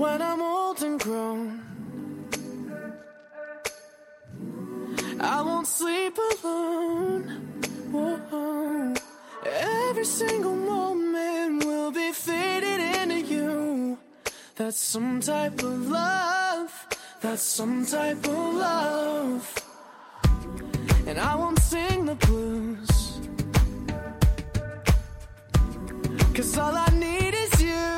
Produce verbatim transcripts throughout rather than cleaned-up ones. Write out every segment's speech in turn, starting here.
when I'm old and grown. I won't sleep alone. Whoa. Every single moment will be faded into you. That's some type of love. That's some type of love. And I won't sing the blues, 'cause all I need is you.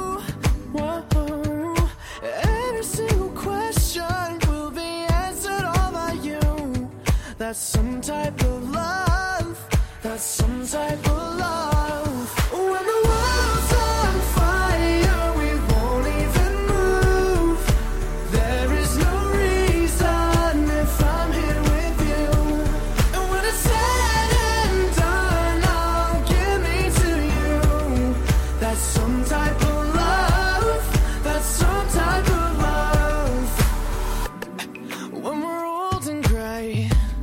Whoa. Every single question will be answered all by you. That's some type of love. That's some type of love. When the world's on fire, we won't even move. There is no reason if I'm here with you. And when it's said and done, I'll give me to you. That's some type of love. That's some type of love. When we're old and gray,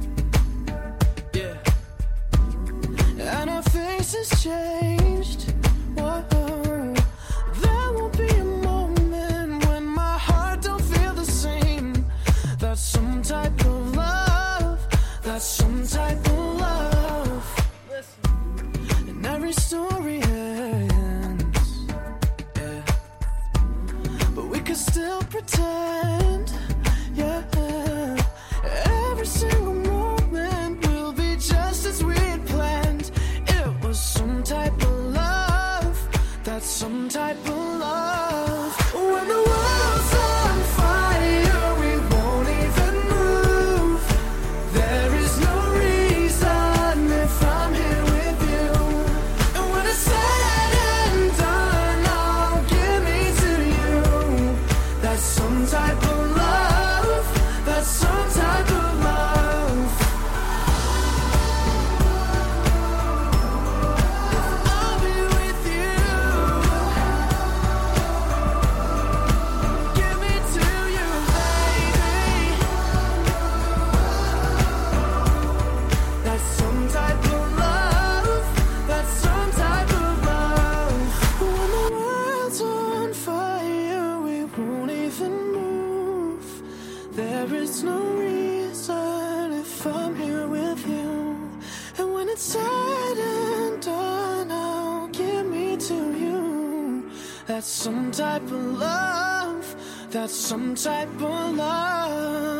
and our faces changed. Whoa. There won't be a moment when my heart don't feel the same. That's some type of love. That's some type of love. Listen. And every story ends, yeah, but we could still pretend, yeah. Every single moment will be just as we had planned. Some type of love. That's some type of love. When the world's on fire, we won't even move. There is no reason if I'm here with you. And when it's said and done, I'll give me to you. That's some type of love. That's some type of love. There is no reason if I'm here with you. And when it's said and done, I'll give me to you. That's some type of love. That's some type of love.